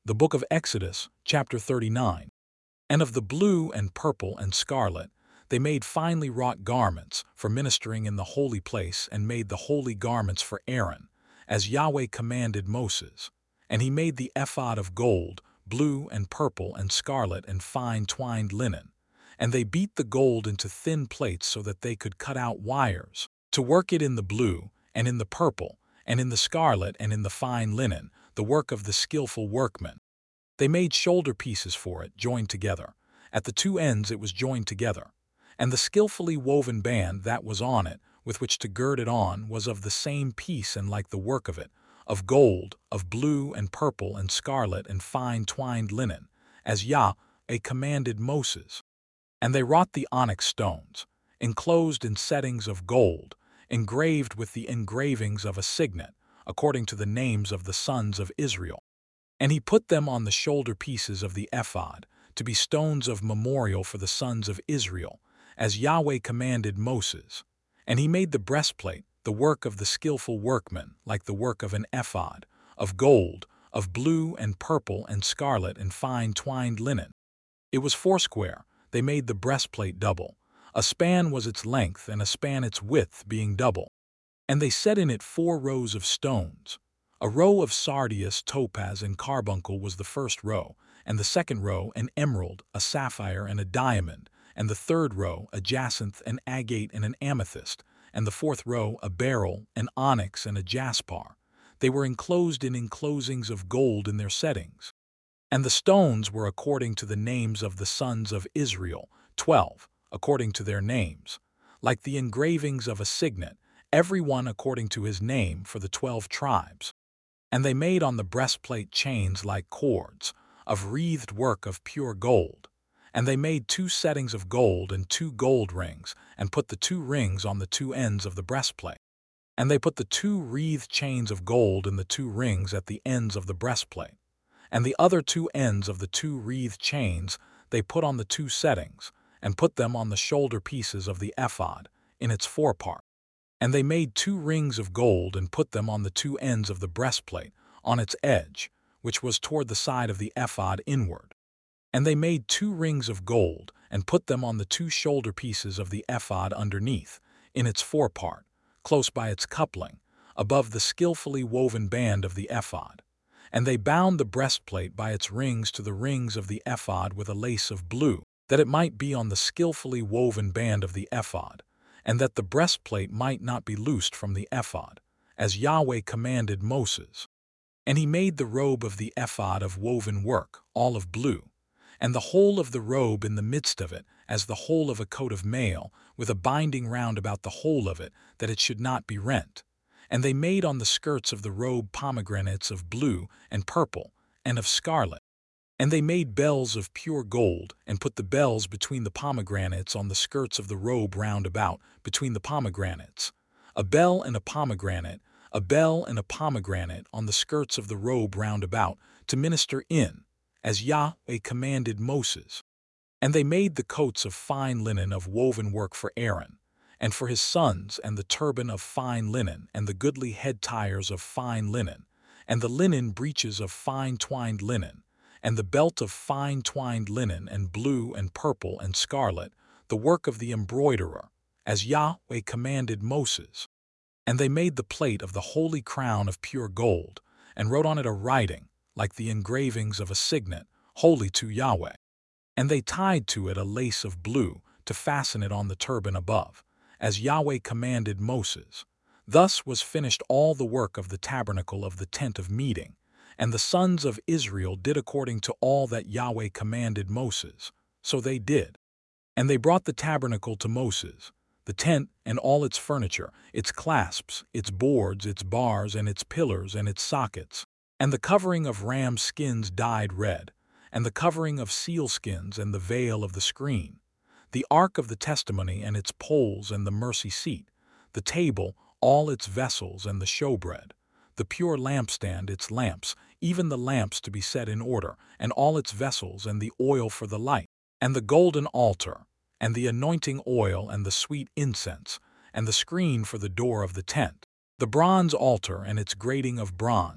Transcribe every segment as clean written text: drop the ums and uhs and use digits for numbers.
The book of Exodus, chapter 39. And of the blue and purple and scarlet, they made finely wrought garments for ministering in the holy place, and made the holy garments for Aaron, as Yahweh commanded Moses. And he made the ephod of gold, blue and purple and scarlet and fine twined linen. And they beat the gold into thin plates so that they could cut out wires, to work it in the blue, and in the purple, and in the scarlet, and in the fine linen, the work of the skillful workmen. They made shoulder pieces for it, joined together. At the two ends it was joined together. And the skillfully woven band that was on it, with which to gird it on, was of the same piece and like the work of it, of gold, of blue and purple and scarlet and fine twined linen, as Yahweh commanded Moses. And they wrought the onyx stones, enclosed in settings of gold, engraved with the engravings of a signet, according to the names of the sons of Israel. And he put them on the shoulder pieces of the ephod, to be stones of memorial for the sons of Israel, as Yahweh commanded Moses. And he made the breastplate, the work of the skillful workman, like the work of an ephod, of gold, of blue and purple and scarlet and fine twined linen. It was foursquare. They made the breastplate double. A span was its length, and a span its width, being double. And they set in it 4 rows of stones. A row of sardius, topaz, and carbuncle was the first row, and the second row an emerald, a sapphire, and a diamond, and the third row a jacinth, an agate, and an amethyst, and the fourth row a beryl, an onyx, and a jasper. They were enclosed in enclosings of gold in their settings. And the stones were according to the names of the sons of Israel, 12, according to their names, like the engravings of a signet, every one according to his name for the 12 tribes. And they made on the breastplate chains like cords, of wreathed work of pure gold. And they made 2 settings of gold and 2 gold rings, and put the 2 rings on the 2 ends of the breastplate. And they put the 2 wreathed chains of gold in the 2 rings at the ends of the breastplate. And the other 2 ends of the 2 wreathed chains they put on the 2 settings, and put them on the shoulder pieces of the ephod, in its forepart. And they made 2 rings of gold and put them on the 2 ends of the breastplate, on its edge, which was toward the side of the ephod inward. And they made 2 rings of gold and put them on the 2 shoulder pieces of the ephod underneath, in its forepart, close by its coupling, above the skillfully woven band of the ephod. And they bound the breastplate by its rings to the rings of the ephod with a lace of blue, that it might be on the skillfully woven band of the ephod, and that the breastplate might not be loosed from the ephod, as Yahweh commanded Moses. And he made the robe of the ephod of woven work, all of blue, and the whole of the robe in the midst of it, as the whole of a coat of mail, with a binding round about the whole of it, that it should not be rent. And they made on the skirts of the robe pomegranates of blue and purple and of scarlet. And they made bells of pure gold, and put the bells between the pomegranates on the skirts of the robe round about, between the pomegranates. A bell and a pomegranate, a bell and a pomegranate on the skirts of the robe round about, to minister in, as Yahweh commanded Moses. And they made the coats of fine linen of woven work for Aaron, and for his sons, and the turban of fine linen, and the goodly head tires of fine linen, and the linen breeches of fine twined linen, and the belt of fine twined linen and blue and purple and scarlet, the work of the embroiderer, as Yahweh commanded Moses. And they made the plate of the holy crown of pure gold, and wrote on it a writing, like the engravings of a signet, holy to Yahweh. And they tied to it a lace of blue, to fasten it on the turban above, as Yahweh commanded Moses. Thus was finished all the work of the tabernacle of the tent of meeting, and the sons of Israel did according to all that Yahweh commanded Moses. So they did. And they brought the tabernacle to Moses, the tent and all its furniture, its clasps, its boards, its bars, and its pillars, and its sockets, and the covering of ram skins dyed red, and the covering of seal skins, and the veil of the screen, the ark of the testimony and its poles, and the mercy seat, the table, all its vessels, and the showbread, the pure lampstand, its lamps, even the lamps to be set in order, and all its vessels, and the oil for the light, and the golden altar, and the anointing oil, and the sweet incense, and the screen for the door of the tent, the bronze altar and its grating of bronze,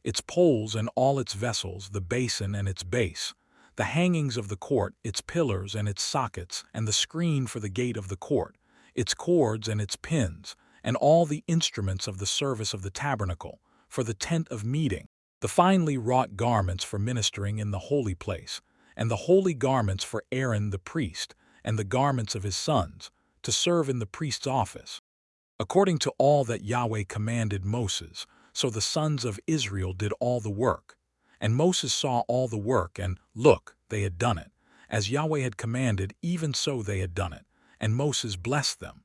its poles and all its vessels, the basin and its base, the hangings of the court, its pillars and its sockets, and the screen for the gate of the court, its cords and its pins, and all the instruments of the service of the tabernacle, for the tent of meeting, the finely wrought garments for ministering in the holy place, and the holy garments for Aaron the priest, and the garments of his sons, to serve in the priest's office. According to all that Yahweh commanded Moses, so the sons of Israel did all the work. And Moses saw all the work, and, look, they had done it. As Yahweh had commanded, even so they had done it. And Moses blessed them.